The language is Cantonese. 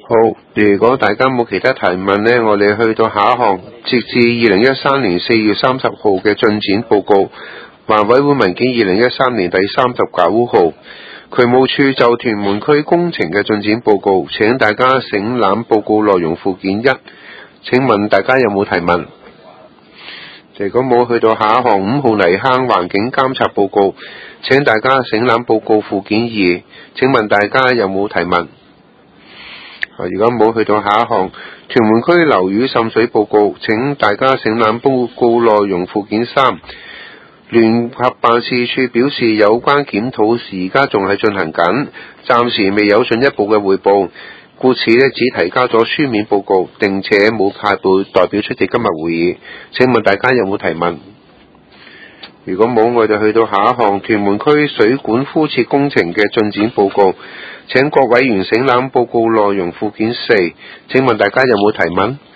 好，如果大家冇其他提問呢，我哋去到下一項，截至2013年4月30號嘅進展報告，環委會文件2013年第39號，渠務處就屯門區工程嘅進展報告，請大家省覽報告內容附件1，請問大家有冇提問？如果冇，去到下一項5號泥坑環境監察報告，請大家省覽報告附件2，請問大家有冇提問？如果冇，去到下一項屯門區樓宇滲水報告，請大家省覽報告內容附件3。聯合辦事處表示，有關檢討而家仲係進行緊，暫時未有進一步嘅匯報，故此只提交咗書面報告，並且冇派代表出席今日會議。請問大家有冇提問？如果冇，我哋去到下一項屯門區水管敷設工程嘅進展報告，請各委員省覽報告內容附件4。請問大家有冇提問？